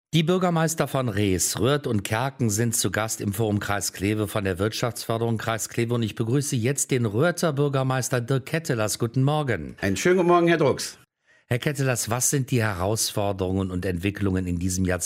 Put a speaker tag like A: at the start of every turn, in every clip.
A: Die Bürgermeister von Rees, Röhrd und Kerken sind zu Gast im Forum Kreis Kleve von der Wirtschaftsförderung Kreis Kleve und ich begrüße jetzt den Röhrter Bürgermeister Dirk Kettelers. Guten Morgen.
B: Einen schönen guten Morgen, Herr Drucks.
A: Herr Kettelers, was sind die Herausforderungen und Entwicklungen in diesem Jahr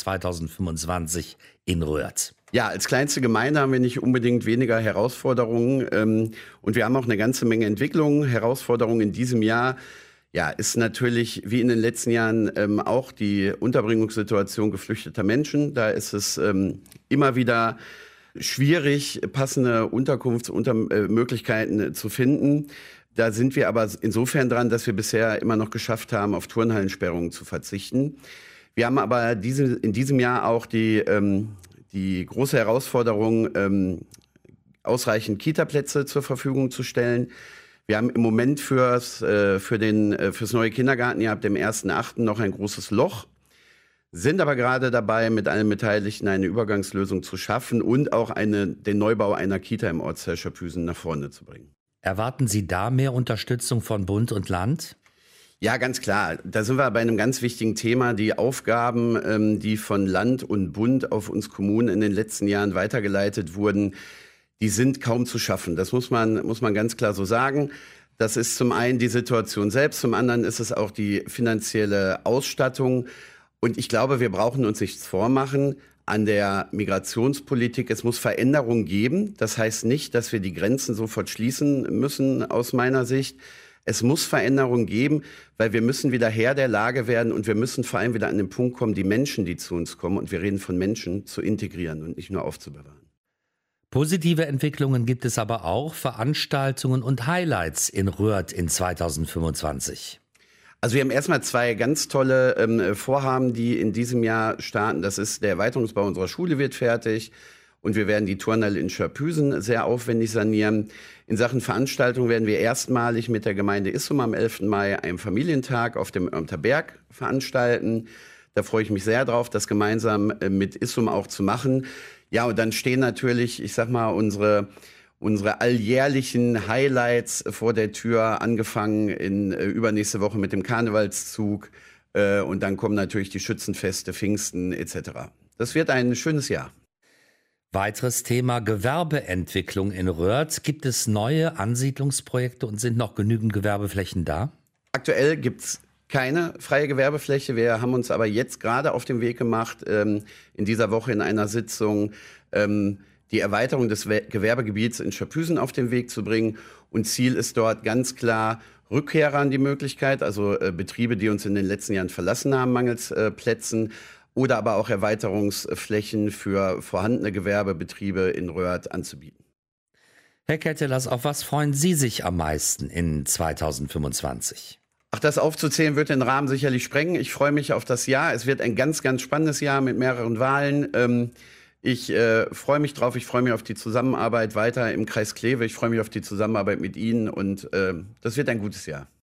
A: 2025 in Röhrd?
B: Ja, als kleinste Gemeinde haben wir nicht unbedingt weniger Herausforderungen und wir haben auch eine ganze Menge Entwicklungen. Herausforderungen in diesem Jahr, ja, ist natürlich wie in den letzten Jahren auch die Unterbringungssituation geflüchteter Menschen. Da ist es immer wieder schwierig, passende Unterkunftsmöglichkeiten zu finden. Da sind wir aber insofern dran, dass wir bisher immer noch geschafft haben, auf Turnhallensperrungen zu verzichten. Wir haben aber in diesem Jahr auch die große Herausforderung, ausreichend Kitaplätze zur Verfügung zu stellen. Wir haben im Moment fürs neue Kindergartenjahr ab dem 1.8. noch ein großes Loch, sind aber gerade dabei, mit allen Beteiligten eine Übergangslösung zu schaffen und auch den Neubau einer Kita im Ortsteil Scharpüsen nach vorne zu bringen.
A: Erwarten Sie da mehr Unterstützung von Bund und Land?
B: Ja, ganz klar. Da sind wir bei einem ganz wichtigen Thema. Die Aufgaben, die von Land und Bund auf uns Kommunen in den letzten Jahren weitergeleitet wurden, die sind kaum zu schaffen. Das muss man ganz klar so sagen. Das ist zum einen die Situation selbst, zum anderen ist es auch die finanzielle Ausstattung. Und ich glaube, wir brauchen uns nichts vormachen an der Migrationspolitik. Es muss Veränderungen geben. Das heißt nicht, dass wir die Grenzen sofort schließen müssen, aus meiner Sicht. Es muss Veränderungen geben, weil wir müssen wieder Herr der Lage werden und wir müssen vor allem wieder an den Punkt kommen, die Menschen, die zu uns kommen, und wir reden von Menschen, zu integrieren und nicht nur aufzubewahren.
A: Positive Entwicklungen gibt es aber auch, Veranstaltungen und Highlights in Röhrd in 2025.
B: Also wir haben erstmal zwei ganz tolle Vorhaben, die in diesem Jahr starten. Das ist der Erweiterungsbau unserer Schule wird fertig und wir werden die Turnhalle in Scharpüsen sehr aufwendig sanieren. In Sachen Veranstaltung werden wir erstmalig mit der Gemeinde Issum am 11. Mai einen Familientag auf dem Örmter Berg veranstalten. Da freue ich mich sehr drauf, das gemeinsam mit Issum auch zu machen. Ja, und dann stehen natürlich, ich sag mal, unsere alljährlichen Highlights vor der Tür, angefangen in übernächste Woche mit dem Karnevalszug und dann kommen natürlich die Schützenfeste, Pfingsten etc. Das wird ein schönes Jahr.
A: Weiteres Thema Gewerbeentwicklung in Röhrd. Gibt es neue Ansiedlungsprojekte und sind noch genügend Gewerbeflächen da?
B: Aktuell gibt's keine freie Gewerbefläche. Wir haben uns aber jetzt gerade auf den Weg gemacht, in dieser Woche in einer Sitzung die Erweiterung des Gewerbegebiets in Scharpüsen auf den Weg zu bringen. Und Ziel ist dort ganz klar, Rückkehrern die Möglichkeit, also Betriebe, die uns in den letzten Jahren verlassen haben, mangels Plätzen, oder aber auch Erweiterungsflächen für vorhandene Gewerbebetriebe in Röhrd anzubieten.
A: Herr Kettelers, auf was freuen Sie sich am meisten in 2025?
B: Ach, das aufzuzählen wird den Rahmen sicherlich sprengen. Ich freue mich auf das Jahr. Es wird ein ganz, ganz spannendes Jahr mit mehreren Wahlen. Ich freue mich drauf. Ich freue mich auf die Zusammenarbeit weiter im Kreis Kleve. Ich freue mich auf die Zusammenarbeit mit Ihnen und das wird ein gutes Jahr.